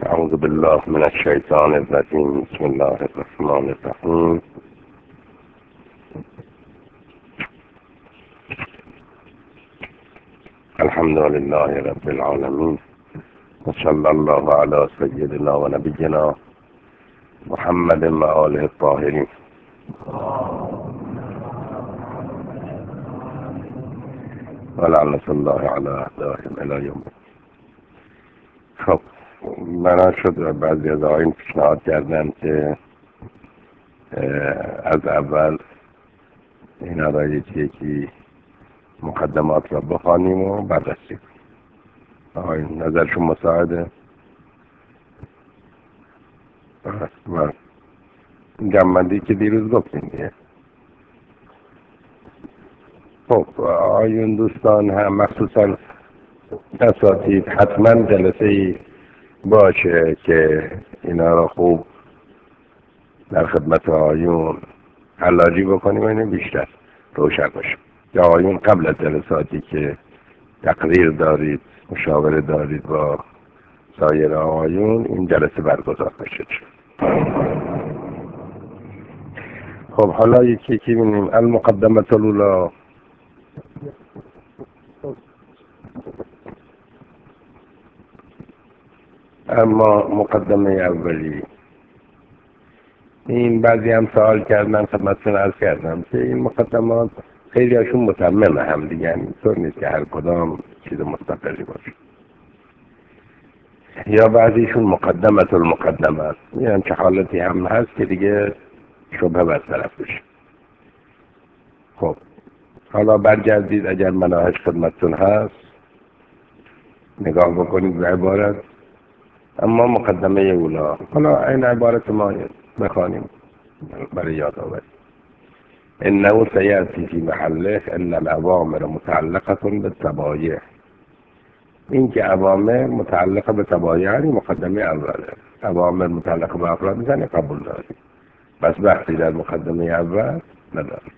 أعوذ بالله من الشيطان الرجيم. بسم الله الرحمن الرحيم. الحمد لله رب العالمين، وصلى الله على سيدنا ونبينا محمد وآله الطاهرين. ولعنة الله على أعدائهم إلى يوم. خب من شد بعضی از آقایون پیشنهاد کردن که از اول اینا را یکی مقدمات را بخوانیم و بررسی کنیم. آقایون نظرشون مساعده؟ و جمع‌بندی که دیروز گفتیم دیگه. خب آقایون دوستان هم مخصوصا اساتید حتما جلسه باشه که اینا را خوب در خدمت آقایون حلاجی بکنیم و اینه بیشتر روشن باشه. یا آقایون قبل از جلساتی که تقریر دارید، مشاوره دارید با سایر آقایون، این جلسه برگزار بشه. خب حالا یکی بینیم المقدمه الاولی. اما مقدمه اولی این بعضی هم سوال کردن، خدمتتون عرض کردم که این مقدمات خیلی هاشون متمم هم دیگه، یعنی اینطور نیست که هر کدام چیز مستقلی باشه، یا بعضیشون مقدمه المقدمه است. یعنی چه حالتی هم هست که دیگه شبه برطرف بشه. خب حالا برگردید اگر مناهج خدمتتون هست نگاه بکنید به عبارت. اما مقدمه اولا، حالا این عبارت ما بخوانیم برای یادآوری. انه سیأتی فی محله ان الاوامر متعلقه بالتبایع. این که اوامر متعلقه به تبایع یعنی مقدمه اوله. اوامر متعلقه به افراد میزنه قبول داریم، بس بحثی در مقدمه اول نداریم.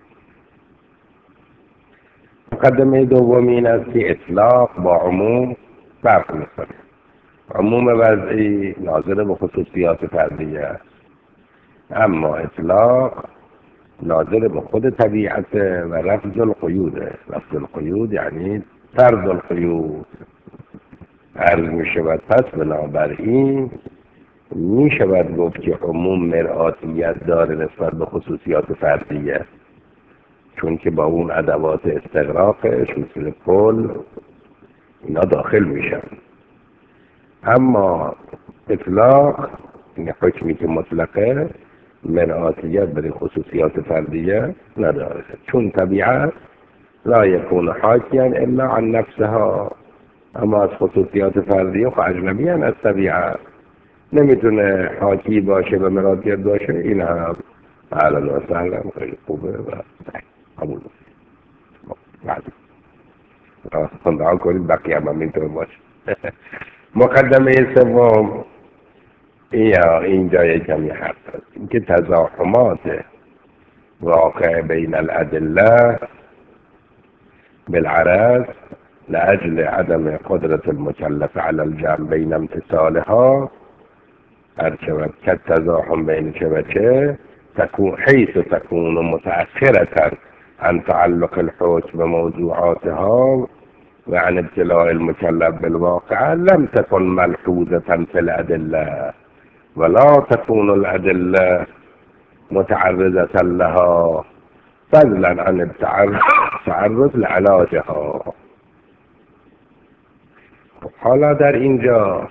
مقدمه دومی این است که اطلاق با عموم فرق میکنه. عموم وضعی ناظر به خصوصیات فردیه است، اما اطلاق ناظر به خود طبیعت و رفض القیوده. رفض القیود یعنی طرد القیود. عرض می شود پس بنابراین می شود گفت که عموم مرآتیت داره نسبت به خصوصیات فردیه، چون که با اون ادوات استغراقش مثل کل اینا داخل میشن. اما اطلاق این حکمی که مطلقه مرآتیت برای خصوصیات فردیه نداره، چون طبیعت لا یکون حاکیا الا عن نفسها. اما از خصوصیات فردیه خب اجنبی از طبیعت نمیتونه حاکی باشه و مرآتیت باشه. این هم اهلا و سهلا خیلی خوبه و قبول بعد دعا کنید بقیه هم اینطور باشه. مقدمه سوم اینجا یک کمی حرف هست، اینکه تزاحمات واقع بین الادله بالعرض لأجل عدم قدرة المكلف على الجمع بين امتثالها ارشود كالتزاحم بين شبكه حيث تكون متأخرة عن تعلق الحكم بموضوعاتها وعن ابتلاء المكلف بالواقع لم تكن ملحوظة في الأدلة، ولا تكون الأدلة متعرضة لها فضلا عن التعرض لعلاجها. حالا در اینجا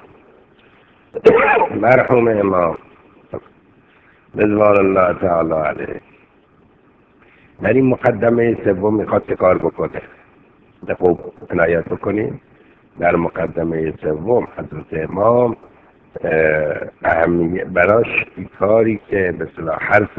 مرحوم امام رضوان الله تعالی علیه در این مقدمه سوم میخواد چه کار بکنه. خوب عنایت بکنیم در مقدمه سوم حضرت امام اهمیت براش کاری که به اصطلاح حرف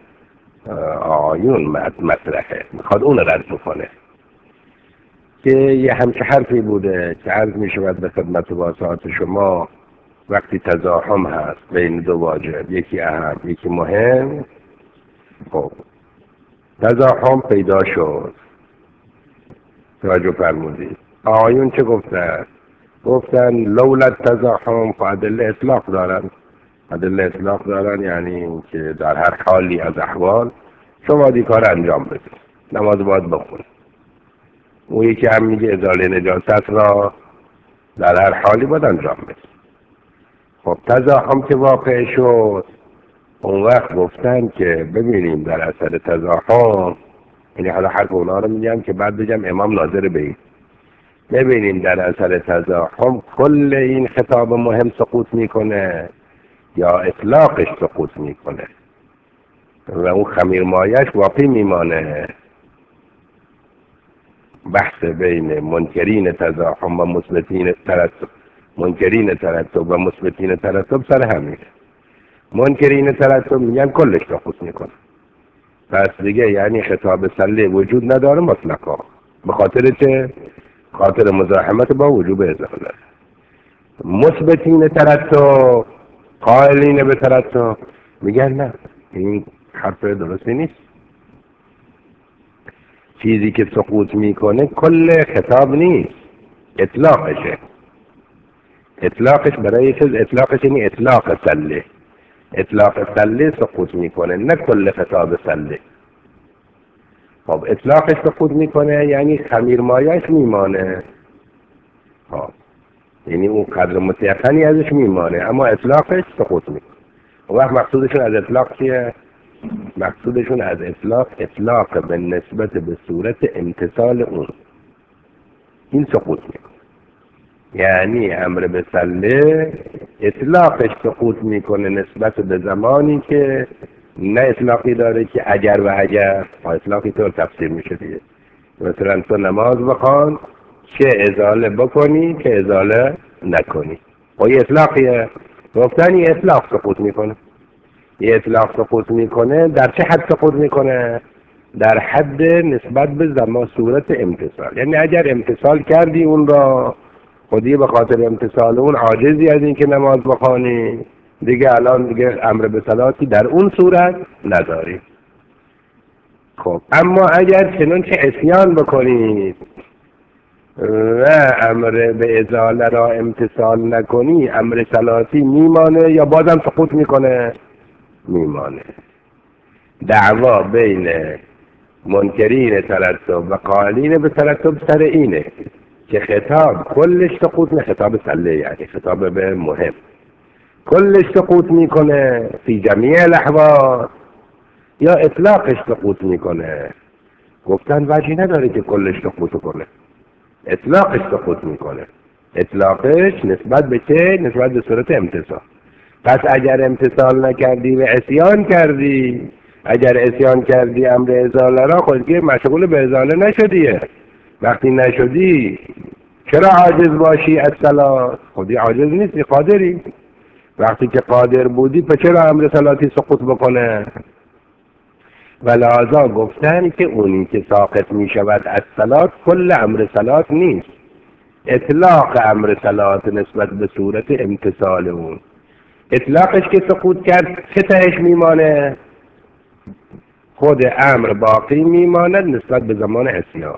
آیون مطرحه میخواد اون رد بکنه، که یه همچه حرفی بوده که عرض میشود به خدمت واسعات شما وقتی تزاحم هست بین دو واجب، یکی اهم یکی مهم. خب تزاحم پیدا شد، توجه فرمودید. آیون چه گفته؟ گفتن لولا التزاحم فادله اطلاق دارن. ادله اطلاق دارن یعنی که در هر حالی از احوال شما دی کار انجام بدید، نماز باید بخونید. اون یکی هم میگه ازاله نجاست را در هر حالی باید انجام بدید. خب تزاحم که واقع شد، اون وقت گفتن که ببینیم در اثر تزاحم، یعنی حالا حرف اونا رو میگم که بعد بگم امام ناظر به این، ببینیم در اثر تزاحم کل این خطاب مهم سقوط میکنه یا اطلاقش سقوط میکنه و اون خمیر مایش باقی میمانه. بحث بین منکرین تزاحم و مثبتین ترتب، منکرین ترتب و مثبتین ترتب سر همینه. منکرین ترتب میگن کلش سقوط میکنه، پس دیگه یعنی خطاب سله وجود نداره مطلقا. به خاطر چه؟ خاطر مزاحمت با وجوب ازاله. مثبتین ترتب، قائلین به ترتب، میگن نه، این حرف درستی نیست. چیزی که سقوط میکنه کل خطاب نیست، اطلاقشه. اطلاقش برای چیز، اطلاقش یعنی اطلاق سله. اطلاق سله سقوط میکنه، نه کل خطاب سله. خب اطلاقش سقوط میکنه یعنی خمیر مایش میمانه، خب یعنی اون قدر متیقنی ازش میمانه، اما اطلاقش سقوط میکنه. اون وقت مقصودشون از اطلاق چیه؟ مقصودشون از اطلاق به نسبت به صورت امتصال اون، این سقوط میکنه. یعنی امر به سله اطلاقش سقوط میکنه نسبت به زمانی که نه اطلاقی داره که اگر و اگر، اطلاقی طور تفسیر میشه دیگه. مثلا تو نماز بخوان چه ازاله بکنی که ازاله نکنی، و یه اطلاقیه. گفتن یه اطلاق سقوط میکنه. یه اطلاق سقوط میکنه در چه حد سقوط میکنه؟ در حد نسبت به زمان صورت امتصال. یعنی اگر امتصال کردی اون را، خودی به خاطر امتصال اون عاجزی از این که نماز بخوانی، دیگه الان دیگه امر به صلاتی در اون صورت نداری. خب اما اگر چنانچه عصیان بکنید و امر به ازاله را امتصال نکنی، امر صلاتی میمانه یا بازم سقوط میکنه؟ میمانه. دعوا بین منکرین ترتب و قائلین به ترتب سر اینه که خطاب کلش سقوط نه، خطاب سله یعنی خطاب به مهم کلش سقوط میکنه فی جمیع الاحوال یا اطلاقش سقوط میکنه. گفتن وجهی نداره که کلش سقوط کنه، اطلاقش سقوط میکنه. اطلاقش نسبت به چه؟ نسبت به صورت امتصال. پس اگر امتصال نکردی و عصیان کردی، اگر عصیان کردی امر ازاله را، خودی مشغول به ازاله نشدیه. وقتی نشدی چرا عاجز باشی از صلات؟ خودی عاجز نیستی، قادری. وقتی که قادر بودی پس چرا امر صلاتی سقوط بکنه؟ و لذا گفتن که اونی که ساقط می شود از صلات کل امر صلات نیست، اطلاق امر صلات نسبت به صورت امتصال اون. اطلاقش که سقوط کرد چه تهش میمانه؟ خود امر باقی میماند نسبت به زمان عصیان.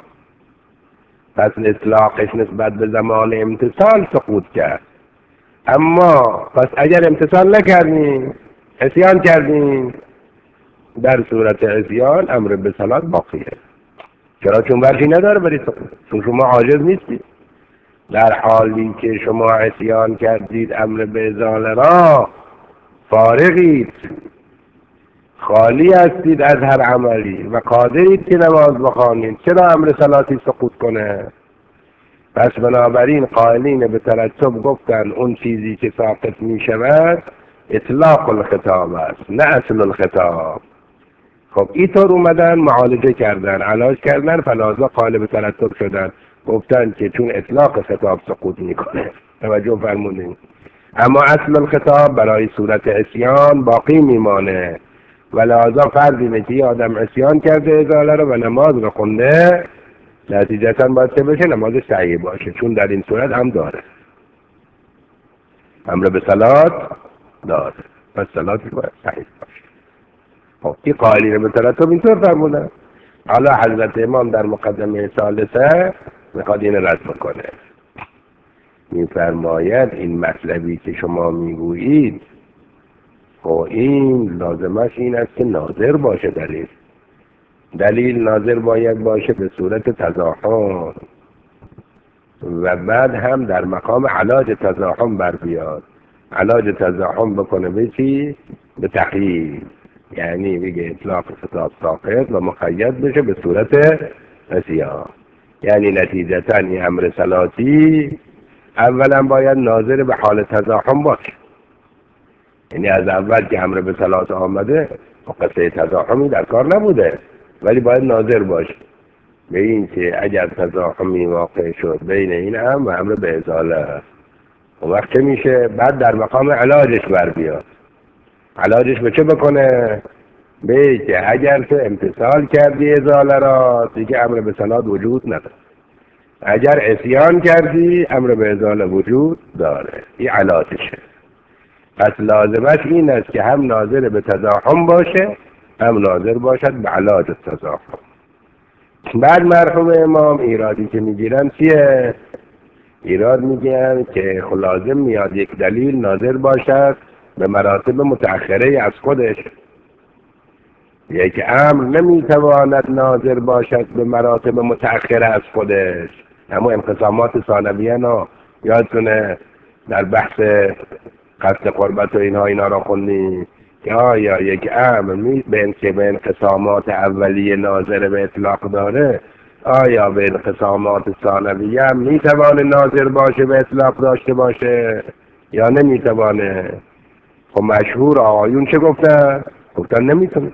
پس اطلاقش نسبت به زمان امتصال سقوط کرد. اما پس اگر امتصال نکردیم، عصیان کردیم، در صورت عصیان امر به صلات باقیه. چرا؟ چون ورشی نداره برای سقوط، چون شما عاجز نیستید. در حالی که شما عصیان کردید امر به ازاله را، فارغید، خالی هستید از هر عملی و قادرید که نماز بخوانید، چرا امر صلاتی سقوط کنه؟ پس بنابراین قائلین به ترتب گفتن اون چیزی که ساقط می شود اطلاق الخطاب است، نه اصل الخطاب. خب اینطور اومدن معالجه کردن، علاج کردن، فلازا قائل به ترتب شدن. گفتن که چون اطلاق خطاب سقوط میکنه، توجه فرمودین، اما اصل الخطاب برای صورت عصیان باقی میمانه. و لذا فرض اینه که یه آدم عصیان کرده ازاله رو و نماز رو خونده، نتیجتا باید چه بشه؟ نمازش صحیح باشه، چون در این صورت هم داره، امر به صلات داره، پس صلاتی باید صحیح باشه. خب این قائلین به ترتب اینطور فرمودن. حالا حضرت امام در مقدمه ثالثه میخواد این رد بکنه. میفرماید این مطلبی که شما میگویید خب این لازمش این است که ناظر باشه. دلیل ناظر باید باشه به صورت تزاحم و بعد هم در مقام علاج تزاحم بر بیاد. علاج تزاحم بکنه به چی؟ به تقیید، یعنی بگه اطلاق خطاب ساقط و مقید بشه به صورت نسیان. یعنی نتیجتا این امر صلاتی اولا باید ناظر به حال تزاحم باشه، یعنی از اول که امر به صلات آمده و قصه تزاحمی در کار نبوده، ولی باید ناظر باشه به این که اگر تزاحمی واقع شد بین این امر و امر به ازاله، اون وقت چه میشه؟ بعد در مقام علاجش بر بیاد. علاجش به چه بکنه؟ به که اگر تو امتثال کردی ازاله را دیگه امر به صلات وجود نداره، اگر عصیان کردی امر به ازاله وجود داره. این علاجشه. پس لازمش این است که هم ناظر به تزاحم باشه هم ناظر باشد به علاج تزاحم. بعد مرحوم امام ایرادی که میگیرن چیه؟ ایراد میگن که لازم میاد یک دلیل ناظر باشد به مراتب متأخره از خودش. یک امر نمیتواند ناظر باشد به مراتب متأخره از خودش. اما انقسامات ثانویه نا یادتونه در بحث قصد قربت و اینا را خوندیم که آیا یک امر که به انقسامات اولیه ناظر به اطلاق داره، آیا به انقسامات ثانویه هم میتوانه ناظر باشه به اطلاق داشته باشه یا نمیتوانه؟ خب مشهور آقایون چه گفتن؟ گفتن نمیتونه.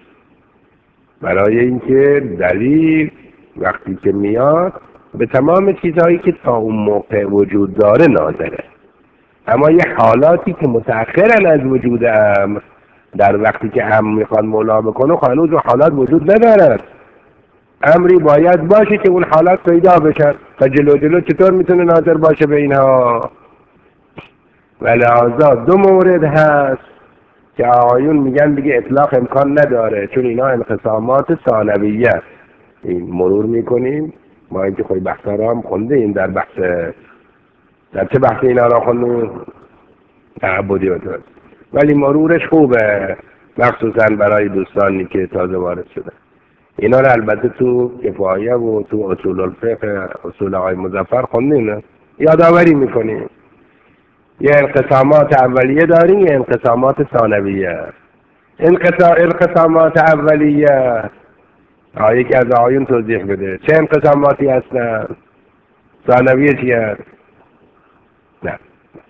برای اینکه دلیل وقتی که میاد به تمام چیزهایی که تا اون موقع وجود داره ناظره، اما یه حالاتی که متأخرن از وجود امر در وقتی که امر میخواد مولا بکنه هنوز اون حالات وجود ندارد. امری باید باشه که اون حالات پیدا بشن و جلو چطور میتونه ناظر باشه به اینها؟ و لحاظا دو مورد هست که آقایون میگن دیگه اطلاق امکان نداره، چون اینا انقسامات ثانویه. این مرور میکنیم ما اینکه خود بحثا را هم خوندیم در چه بحث اینا را خوندیم؟ تعبدی و طور، ولی مرورش خوبه مخصوصا برای دوستانی که تازه وارد شده. اینا را البته تو کفایه و تو اصول الفقه اصول آقای مظفر خوندیم، یادآوری میکنیم. یه انقسامات اولیه داریم، یه انقسامات ثانویه. انقسامات اولیه یکی از آقایون توضیح بده چه انقساماتی هستن؟ ثانویه چی هست؟ نه،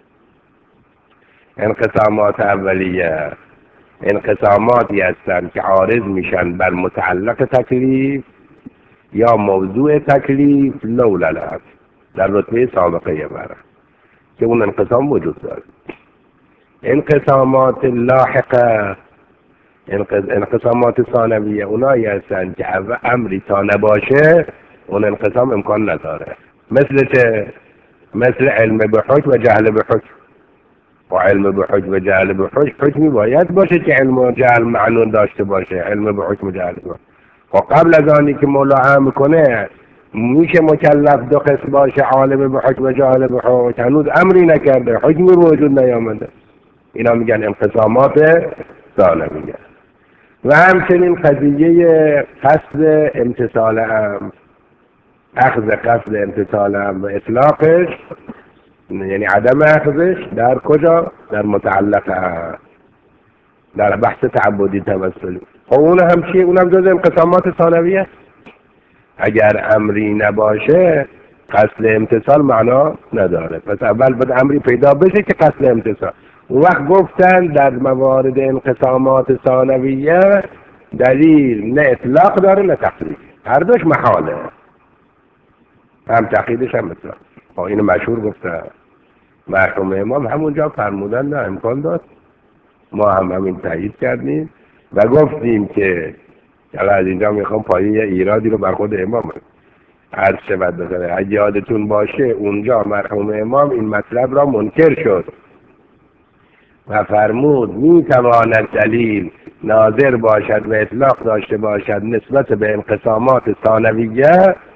انقسامات اولیه انقساماتی هستند که عارض میشن بر متعلق تکلیف یا موضوع تکلیف لولا لحظ در رتبه سابقه بره که اون انقسام وجود داره. انقسامات لاحقه انقسامات ثانویه اونایی هستند که امری تا نباشه اون انقسام امکان نداره. مثل چه؟ مثل علم به حکم و جهل به حکم. و علم به حکم و جهل به حکم حکمی باید باشه که علم و جهل معنون داشته باشه. علم به حکم و جهل به حکم. و قبل از آنی که مولا امر کنه میشه مکلف دو قسم باشه، عالم به حکم و جاهل به حکم. هنوز امری نکرده، حکمی وجود نیامده. اینا میگن انقسامات ثانویه. و همچنین قضیه قصد امتثال امر، اخذ قصد امتثال امر و اطلاقش، یعنی عدم اخذش در کجا؟ در متعلق در بحث تعبدی توسلی. خب اون هم چیه؟ اونم جز انقسامات ثانویه. اگر امری نباشه قصد امتثال معنا نداره. پس اول باید امری پیدا بشه که قصد امتثال. اون وقت گفتن در موارد انقسامات ثانویه دلیل نه اطلاق داره نه تقیید، هر دوش محاله، هم تقییدش هم اطلاق. اینو مشهور گفتن مرحوم امام، همونجا فرمودن نه امکان داد. ما هم همین تایید کردیم و گفتیم که از اینجا میخوام پایه ایرادی رو بر خود امام عرض شود بزنه. اگه یادتون باشه اونجا مرحوم امام این مطلب را منکر شد و فرمود میتواند دلیل ناظر باشد و اطلاق داشته باشد نسبت به انقسامات ثانویه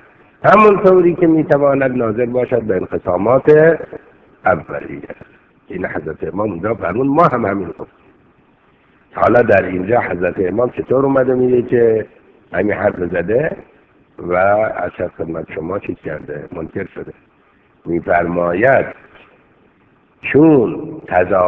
همونطوری که میتواند ناظر باشد به انقسامات اولیه. این حضرت امام اونجا فرمون، ما هم همین گفت. حالا در اینجا حضرت امام چطور اومده میگه که همین حرف زده و از خدمت شما چیز کرده، منکر شده. میفرماید چون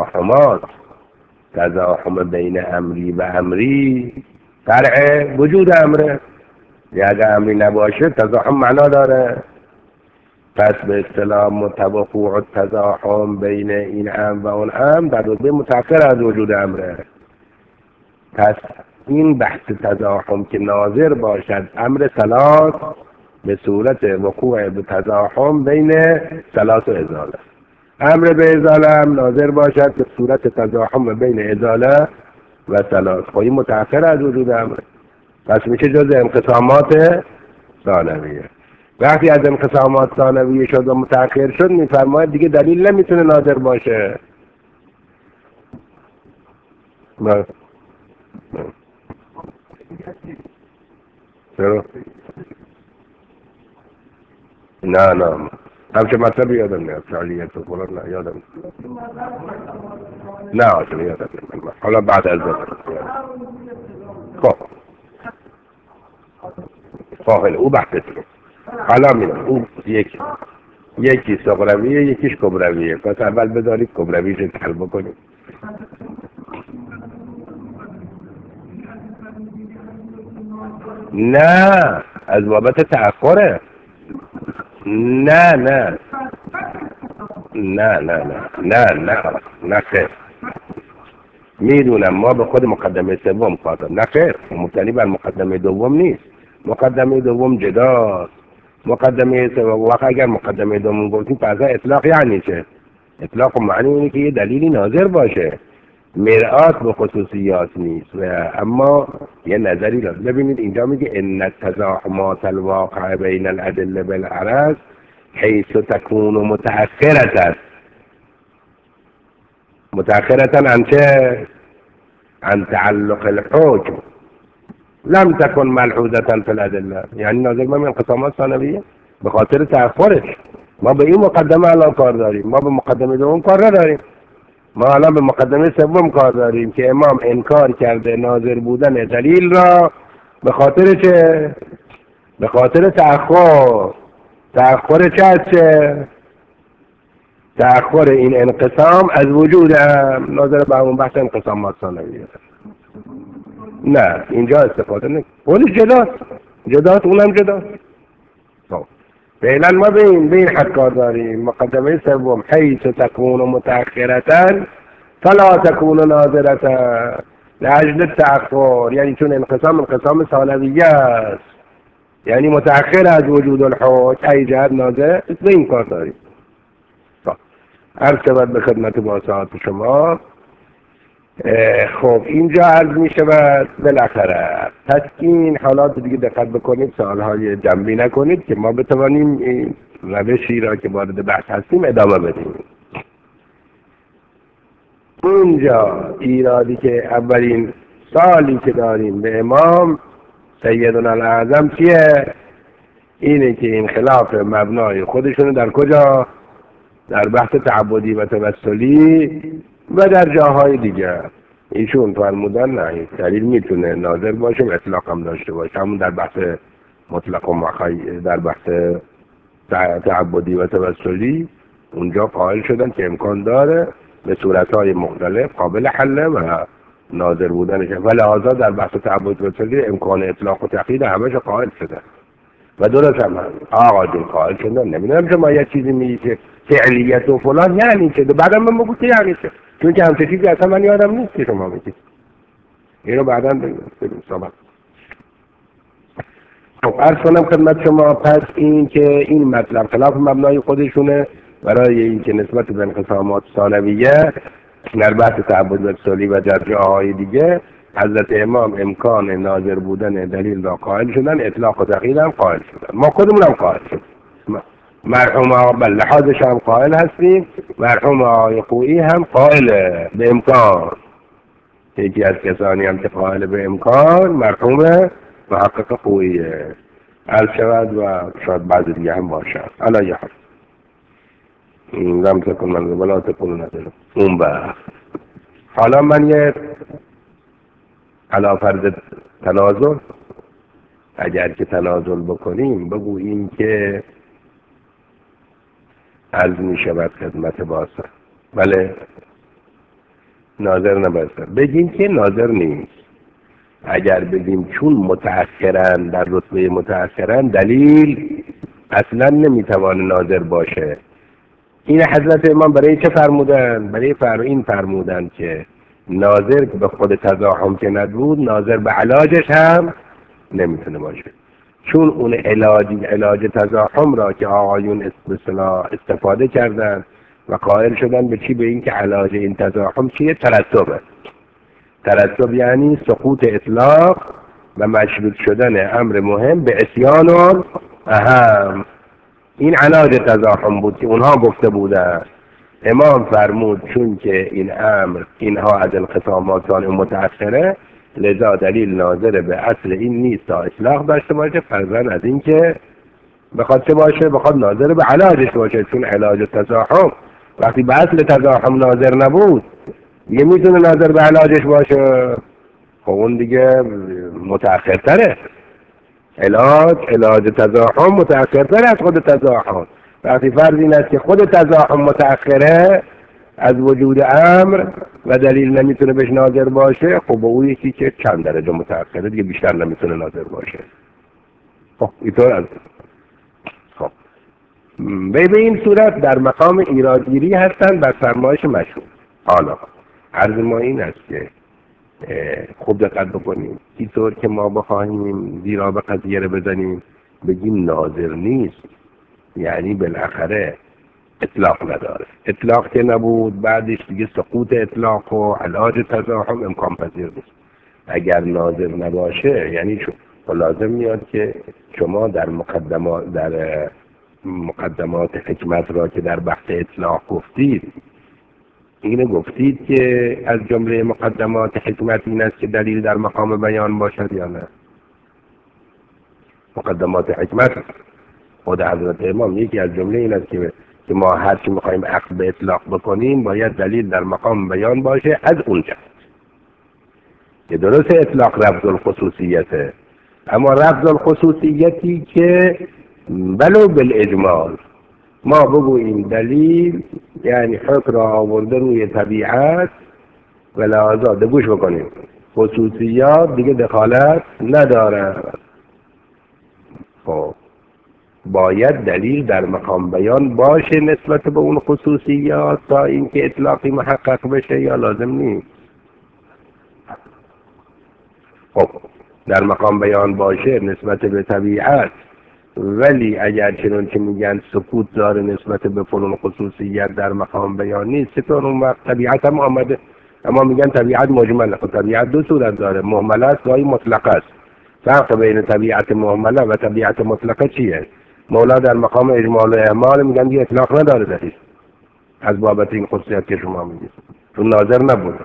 تزاحم بین امری و امری فرع وجود امره، یا اگر امری نباشه تزاحم معنا داره. پس به اصطلاح متوقع تزاحم بین این امر و اون امر در رتبه متأخر از وجود امره. پس این بحث تزاحم که ناظر باشد امر ثلاث به صورت وقوع به تزاحم بین ثلاث و ازاله، امر به ازاله هم ناظر باشد به صورت تزاحم بین ازاله و ثلاث. خب این متأخر از وجود امره، پس میشه جز انقسامات ثانویه. وقتی از انقسامات ثانویه شد و متأخر شد میفرماید دیگه دلیل نمیتونه ناظر باشه. چرا؟ نه همچه مطلب یادم نیاد، فعالیت و فلان نه یادم نه آجم یادم نیاد. حالا بعد از خب فاهل او بحث کنیم. حالا میدونم او یکی صغرویه یکیش کبرویه، پس اول بذارید کبرویش رو حل بکنیم. نه از بابت تأخره. نه خیر، میدونم ما به خود مقدمه سوم کار داریم. نه خیر، مبتنی بر مقدمه دوم نیست. مقدمه دوم جداست. مقدمه سوم واقعا اگر مقدمه دوم گفتیم پس اطلاق یعنی چه؟ اطلاق معنی اینه که یه دلیلی ناظر باشه، مرآت به خصوصیات نیست. و اما یه نظری لازم. ببینید اینجا میگه ان التزاحمات الواقع بین الادله بالعرض حیث تكون متأخرة عن چه؟ عن تعلق الحكم لم تكن ملحوظة في الادله. یعنی ناظر من انقسامات ثانویه به خاطر تأخرش. ما به این مقدمه الان کار داریم، ما به مقدمه دوم کار نداریم. ما الان به مقدمه سوم کار داریم که امام انکار کرده ناظر بودن دلیل را به خاطر چه؟ به خاطر تأخر چه؟ تأخر این انقسام از وجود ناظر به اون بحث انقسامات ثانویه. نه اینجا استفاده نه، اونش جداست اونم جداست. فعلا ما به این حد کار داریم. مقدمه سوم حیث تكون متأخرة فلا تكون ناظرة لأجل التأخر، یعنی چون انقسام ثانویه است، یعنی متأخر از وجود الحکم، ای جهت ناظر به این کار داریم. عرض شود به خدمت باسعات شما. خب اینجا عرض می شود بالاخره پس این حالات دیگه دقت بکنید، سوالهای جنبی نکنید که ما بتوانیم این روشی را که وارد بحث هستیم ادامه بدیم. اونجا ایرادی که اولین سالی که داریم به امام سیدنا الاعظم چیه؟ اینه که این خلاف مبنای خودشونو در کجا؟ در بحث تعبدی و توسلی و در جاهای دیگه ایشون فرمودن نه این دلیل میتونه ناظر باشه و اطلاق هم داشته باشه. همون در بحث مطلق و در بحث تعبدی و توسلی اونجا قائل شدن که امکان داره به صورتهای مختلف قابل حله و ناظر بودنش، ولی لحاظا در بحث تعبدی و توسلی امکان اطلاق و تقیید همش قائل شدن و درست هم آقا جون قائل شدن. نمیدونم شما یه چیزی میگی که فعلیت و فلان یعنی چه، بعدا من بگو که یعنی چه، چون که همچه چیزی اصلا من یادم نیست که شما میگید. اینو بعدا بگیم صحبت. خب عرض کنم خدمت شما پس این که این مطلب خلاف مبنای خودشونه برای اینکه نسبت به انقسامات ثانویه در بحث تعبد و توسلی و در جاهای دیگه حضرت امام امکان ناظر بودن دلیل را قائل شدن، اطلاق و تقیید هم قائل شدن. ما خودمون هم قائل شدیم، مرحوم آقا لحاظش هم قائل هستیم، مرحوم آقای خویی هم قائل به امکان. یکی از کسانی هم که قائل به امکان مرحوم محقق خوییه. عرض شود و شاید بعضی دیگه هم باشد. علا یه حال لم تکن من ولا تکن ندارم اون وقت. حالا من یه علا فرض تنازل، اگر که تنازل بکنیم بگوییم که عرض می شود خدمت باسر، بله ناظر نباشه، بگیم که ناظر نیست. اگر بگیم چون متأخرن در رتبه متأخرن دلیل اصلا نمیتوان ناظر باشه. این حضرت امام برای چه فرمودن؟ برای این فرمودن که ناظر به خود تزاحم که نبود ناظر به علاجش هم نمیتونه باشه، چون اون علاج تزاحم را که آقایون استفاده کردن و قائل شدن به چی؟ به این که علاج این تزاحم چیه؟ ترتبه. ترتب یعنی سقوط اطلاق و مشروط شدن امر مهم به عصیان اهم. این علاج تزاحم بود که اونها گفته بودن. امام فرمود چون که این امر اینها از انقسامات متأخره، لذا دلیل ناظر به اصل این نیست تا اطلاق داشته باشه، فرضاً از این که بخواد چه باشه؟ بخواد ناظر به علاجش باشه، چون علاج تزاحم وقتی به اصل تزاحم ناظر نبود یه میتونه ناظر به علاجش باشه. خب اون دیگه متأخرتره. علاج تزاحم متأخرتر از خود تزاحم. وقتی فرض این است که خود تزاحم متأخره از وجود امر و دلیل نمیتونه بهش ناظر باشه، خب با اون یکی که چند درجه متأخره دیگه بیشتر نمیتونه ناظر باشه. خب اینطور از خب به این صورت در مقام ایرادگیری هستن بر فرمایش مشروع. حالا عرض ما این است که خوب دقت بکنیم اینطور که ما بخواهیم زیرا به قضیه رو بزنیم بگیم ناظر نیست، یعنی بالاخره اطلاق نداره. اطلاق که نبود بعدش دیگه سقوط اطلاق و علاج تزاحم امکان پذیر نیست. اگر ناظر نباشه یعنی لازم میاد که شما در مقدمات حکمت را که در بحث اطلاق گفتید، اینو گفتید که از جمله مقدمات حکمت این است که دلیل در مقام بیان باشد یا نه؟ مقدمات حکمت خود حضرت امام یکی از جمله این است که ما هر چی میخوایم عقد به اطلاق بکنیم باید دلیل در مقام بیان باشه از اونجا. که درست اطلاق رفض الخصوصیته، اما رفض الخصوصیتی که ولو بالاجمال ما بگوییم دلیل یعنی حکم را آورده روی طبیعت و لحاظات گوش بکنیم خصوصیات دیگه دخالت نداره. خب باید دلیل در مقام بیان باشه نسبت به اون خصوصیات تا اینکه اطلاقی محقق بشه یا لازم نیست؟ خب در مقام بیان باشه نسبت به طبیعت، ولی اگر چنون که میگن سکوت داره نسبت به فلان خصوصیت در مقام بیان نیست، چطور اون وقت طبیعت هم آمده؟ اما میگن طبیعت مجمله. خب طبیعت دو صورت داره، مهمله است گاهی مطلقه است. فرق بین طبیعت مهمله و طبیعت مطلقه چیه؟ مولا در مقام اجمال و اعمال میگن دیگه اطلاق نداره دلیل از بابت این خصوصیت که شما میگید، چون ناظر نبود.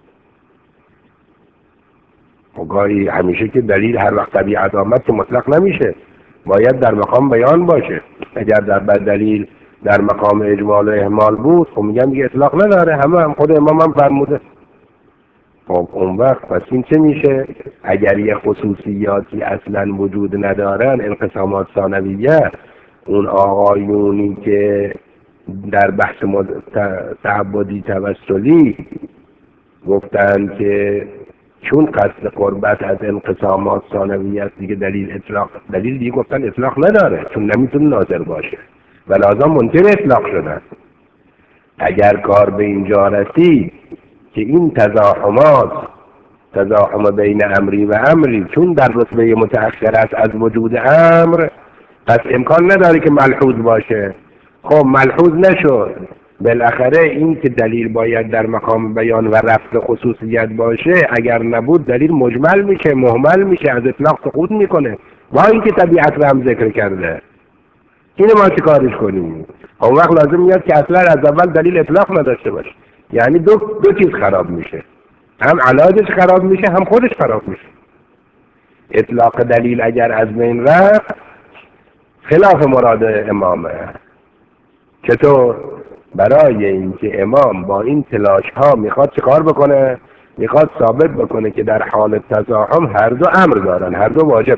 و گاهی همیشه که دلیل هر وقت طبیعت آمد که مطلق نمیشه، باید در مقام بیان باشه. اگر در دلیل در مقام اجمال و اهمال بود خب میگن دیگه اطلاق نداره، هم خود امام هم فرموده. خب اون وقت پس این چه میشه؟ اگر یه خصوصیاتی اصلا وجود ندارن، انقسامات ثانویه، اون آقایونی که در بحث تعبدی توسلی گفتن که چون قصد قربت از انقسامات ثانویه است دیگه دلیل دیگه گفتن اطلاق نداره، چون نمیتونه ناظر باشه و لازم منکر اطلاق شدن. اگر کار به اینجا رسید که این تزاحم بین امری و امری چون در رتبه متأخر است از وجود امر، پس امکان نداره که ملحوظ باشه. خب ملحوظ نشد، بالاخره این که دلیل باید در مقام بیان و رفع خصوصیت باشه، اگر نبود دلیل مجمل میشه، مهمل میشه، از اطلاق سقوط میکنه با اینکه طبیعت رو هم ذکر کرده. اینو ما چه کارش کنیم؟ اون وقت لازم میاد که اصلا از اول دلیل اطلاق نداشته باشه، یعنی دو چیز خراب میشه، هم علاجش خراب میشه هم خودش خراب میشه. اطلاق دلیل اگر از بین رفت خلاف مراد امامه. چطور؟ برای اینکه امام با این تلاش ها میخواد چیکار بکنه؟ میخواد ثابت بکنه که در حال تزاحم هر دو امر دارن، هر دو واجب.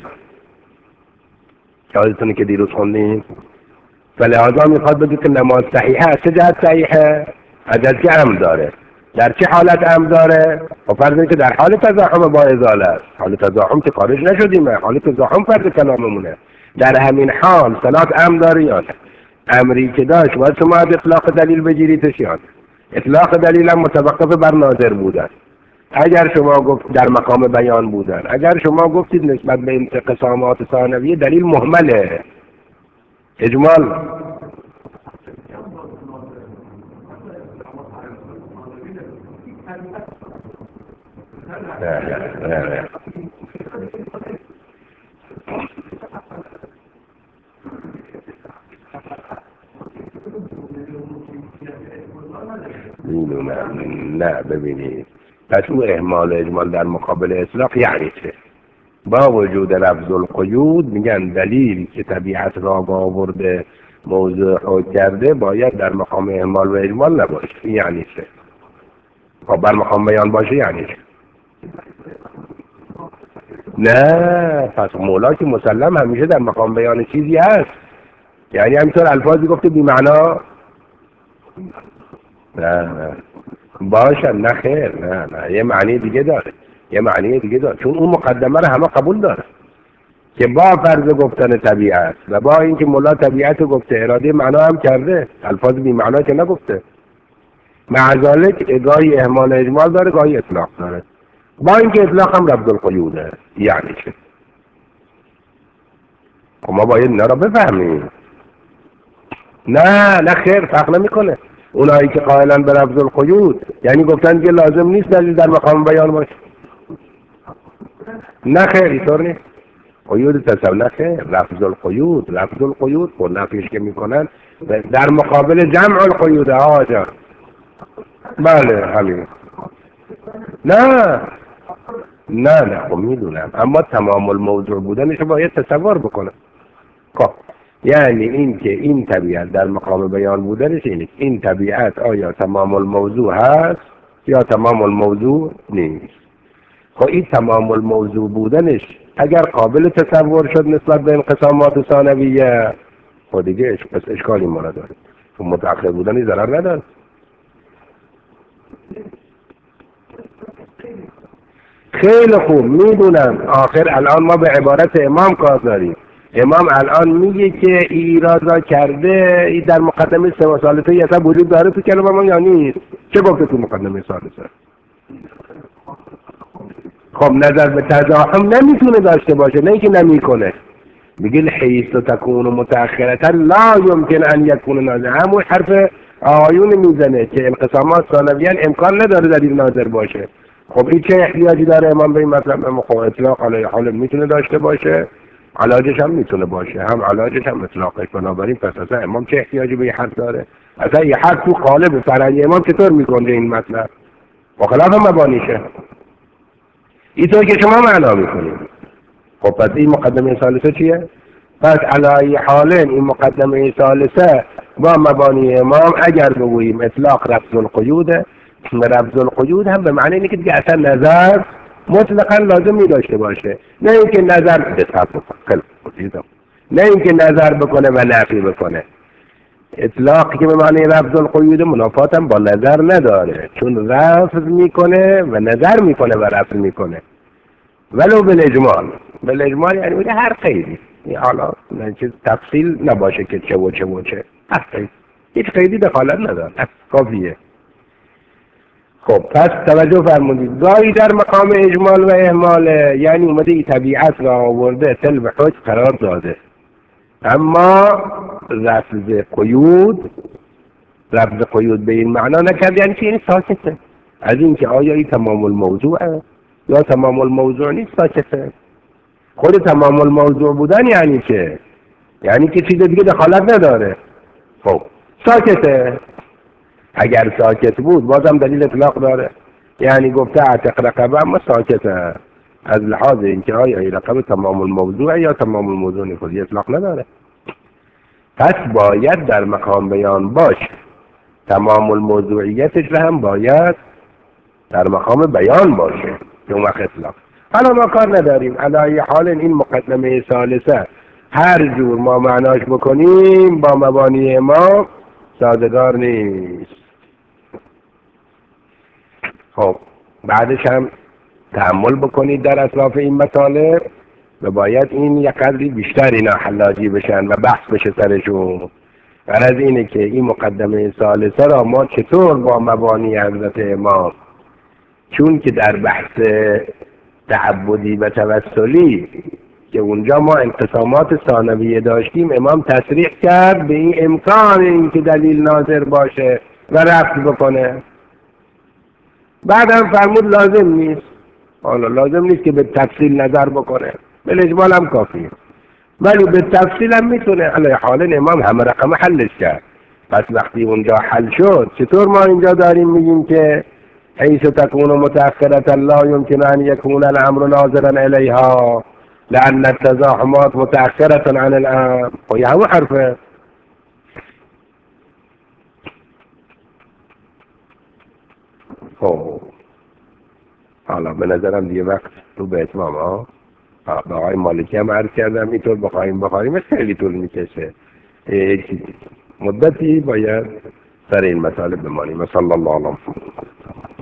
یادتونه که دیروز خوندیم فلهذا میخواد بگه که نماز صحیحه. از چه جهت صحیحه؟ از که امر داره. در چه حالت امر داره؟ و فرض که در حال تزاحم با ازاله است. حال تزاحم که خارج نشدیم، حال تزاحم فرض کلاممونه. در همین حال صلات امر داره یا نه؟ امری که داشت باید شما از اطلاق دلیل بگیریدش یا نه؟ اطلاق دلیل هم متوقف بر ناظر بودن. اگر شما گفت در مقام بیان بودن، اگر شما گفتید نسبت به انقسامات ثانویه دلیل مهمله، اجمال نه. میدونم. نه ببینید، پس اون اهمال اجمال در مقابل اطلاق یعنی چه؟ با وجود لفظ القیود میگن دلیل که طبیعت را آورده موضوع حکم کرده باید در مقام اهمال و اجمال نباشه. یعنی چه؟ خب بر مقام بیان باشه یعنی چه؟ نه، پس مولا که مسلم همیشه در مقام بیان چیزی هست. یعنی همینطور الفاظی گفته بی معنا؟ نه باشه، نه خیر، نه یه معنی دیگه داره، یه معنی دیگه داره. چون اون مقدمه رو همه قبول داره که با فرض گفتن طبیعت و با اینکه مولا طبیعت رو گفته اراده معنا هم کرده، الفاظ بی معنا که نگفته. مع ذلک گاهی اهمال اجمال داره، گاهی اطلاق داره. با اینکه اطلاق هم لفظ القیوده. یعنی چه؟ خب ما باید اینا رو بفهمیم. نه خیر، فرق نمیکنه. اونایی که قائلن به لفظ القیود یعنی گفتن که لازم نیست دلیل در مقام بیان باشه. نه خیر، اینطور نیست. قیود تصور، نه خیر، لفظ القیود خود نفیش که میکنن در مقابل جمع القیود. آجا بله همین. نه خب میدونم، اما تمام الموضوع بودنش باید تصور بکنم. خب یعنی این که این طبیعت در مقام بیان بودنش اینه، این طبیعت آیا تمام الموضوع هست یا تمام الموضوع نیست. خب این تمام الموضوع بودنش اگر قابل تصور شد نسبت به انقسامات ثانویه، خب دیگه اشکالی ما نداره. چون متأخر بودنی ضرر نداره. خیلی خوب میدونم. آخر الان ما به عبارت امام کار داریم. امام الان میگه که ایراد را کرده ای در مقدمه سه ثالثه یا اصلا وجود داره تو کلمه ما یا نیست؟ چه گفته تو مقدمه ثالثه؟ خب نظر به تزاحم نمیتونه داشته باشه، نه اینکه نمیکنه. میگه حیث تکون متأخرتا لا یمکن ان یکون ناظر. همون حرف آیون میزنه که انقسامات ثانویان امکان نداره در این ناظر باشه. خب این چه احتیاجی داره امام به این مطلب؟ خب اطلاق علی حال میتونه داشته باشه، علاجش هم میتونه باشه، هم علاجش هم اطلاقش. بنابراین پس اصلا امام چه احتیاجی به این حرف داره؟ اصلا این حرف تو قالب فرعی امام چطور میکنه این مطلب؟ با خلاف مبانیشه اینطور که شما معنا میکنید. خب پس این مقدمه ثالثه چیه؟ پس علی حالین این مقدمه ثالثه با مبانی امام اگر بگوییم اطلاق رفض القیوده، رفض القیود هم به معنی اینه که دیگه اصلا نظر مطلقا لازم می داشته باشه. نه اینکه نظر نظر بکنه و نفی بکنه. اطلاقی که به معنی رفض القیود منافات هم با نظر نداره، چون رفض میکنه و نظر میکنه و رفض میکنه. ولو بالاجمال یعنی بوده هر قیدی، حالا چیز تفصیل نباشه که چه و چه هر قید، هیچ قیدی دخالت نداره، کافیه. خب پس توجه فرمودید، گاهی در مقام اجمال و اهمال یعنی اومده این طبیعت را آورده تل حج قرار داده، اما رفض قیود به این معنا نکرد. یعنی چی؟ یعنی ساکته از این که آیا این تمام الموضوعه یا تمام الموضوع نیست. ساکته. خود تمام الموضوع بودن یعنی چه؟ یعنی که چیز دیگه دخالت نداره. خب ساکته. اگر ساکت بود بازم دلیل اطلاق داره، یعنی گفته اعتق رقبه اما ساکته از لحاظ اینکه آیا این رقبه تمام الموضوع یا تمام الموضوع نیست، اطلاق نداره. پس باید در مقام بیان باشه، تمام الموضوعیتش رو هم باید در مقام بیان باشه که اون وقت اطلاق. حالا ما کار نداریم، علی حال این مقدمه ثالثه هر جور ما معناش بکنیم با مبانی ما سازگار نیست. خب بعدش هم تأمل بکنید در اطراف این مطالب و باید این یک قدری بیشتر اینا حلاجی بشن و بحث بشه سرشون. غرض اینه که این مقدمه ثالثه را ما چطور با مبانی حضرت امام، چون که در بحث تعبدی و توسلی که اونجا ما انقسامات ثانویه داشتیم، امام تصریح کرد به این امکان این که دلیل ناظر باشه و رفع بکنه. بعدم فرمود لازم نیست، حالا لازم نیست که به تفصیل نظر بکنه، به اجمال هم کافیه، ولی به تفصیل هم میتونه. علی حال امام همه رقم حلش کرد. پس وقتی اونجا حل شد، چطور ما اینجا داریم میگیم که حیث تکون متأخرة لا يمكن ان يكون الامر ناظرا الیها لان التزاحمات متأخرة عن الامر؟ و یه همون حرفه. خب حالا به نظرم دیگه وقت تو به اتمام ها. به آقای مالکی هم عرض کردم اینطور بخواهیم خیلی طول میکشه، مدتی باید سر این مطالب بمانیم. صلی الله علیه و